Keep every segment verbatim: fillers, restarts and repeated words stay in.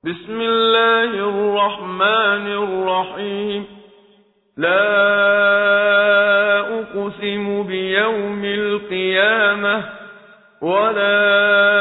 بسم الله الرحمن الرحيم لا أقسم بيوم القيامة ولا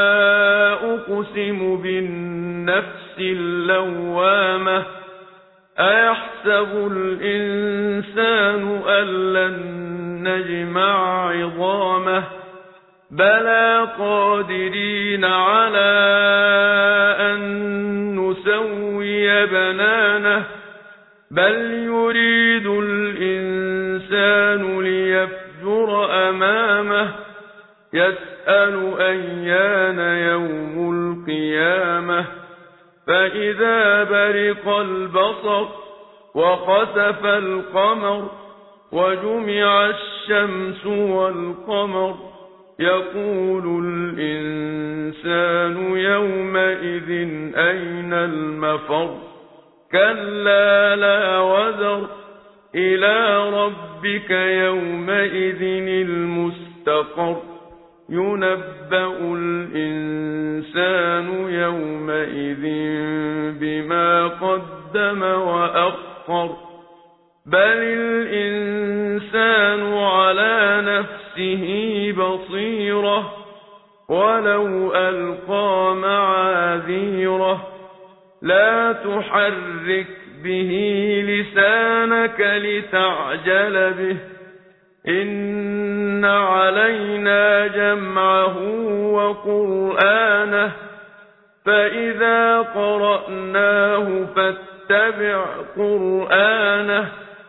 أقسم بالنفس اللوامة أيحسب الإنسان أن لن نجمع عظامه بلى قادرين على أن نسوي بنانه بل يريد الإنسان ليفجر أمامه يسأل أيان يوم القيامة فإذا برق البصر وخسف القمر وجمع الشمس والقمر يقول الإنسان يومئذ أين المفر كلا لا وزر إلى ربك يومئذ المستقر ينبأ الإنسان يومئذ بما قدم وأخر بل الإنسان على نفسه بصيرة ولو ألقى معاذيره لا تحرك به لسانك لتعجل به إن علينا جمعه وقرآنه فإذا قرأناه فاتبع قرآنه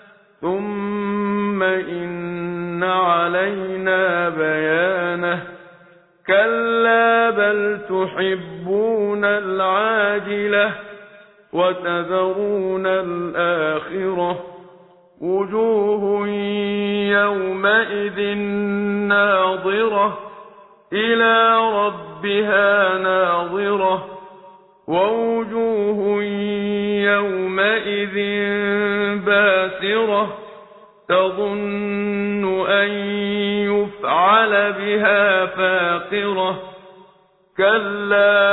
ثم إن علينا بيانه كلا بل تحبون العاجلة وتذرون الآخرة وجوه يومئذ ناظرة إلى ربها ناظرة ووجوه يومئذ باسرة تظن أن يفعل بها فاقرة كلا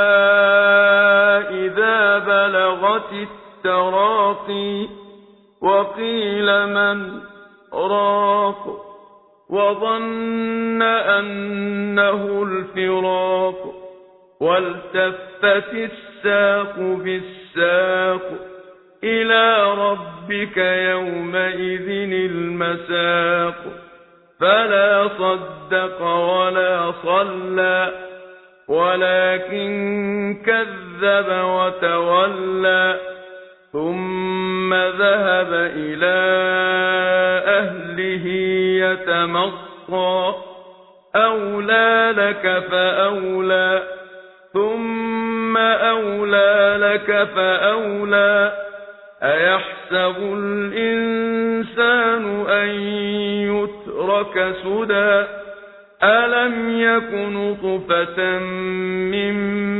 إذا بلغت التراقي وقيل من راق وظن أنه الفراق والتفت الساق بالساق إلى ربك يومئذ المساق فلا صدق ولا صلى ولكن كذب وتولى ثم ذهب إلى أهله يتمطى أولى لك فأولى ثم أولى لك فأولى أيحسب الإنسان أن يترك سدى ألم يك نطفة من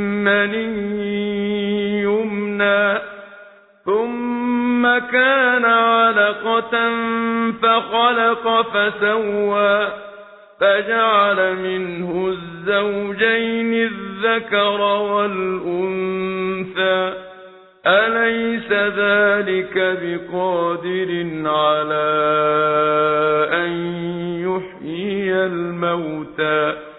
مني يمنى ثم كان علقة فخلق فسوى فجعل منه الزوجين الذكر والأنثى أليس ذلك بقادر على أن يحيي الموتى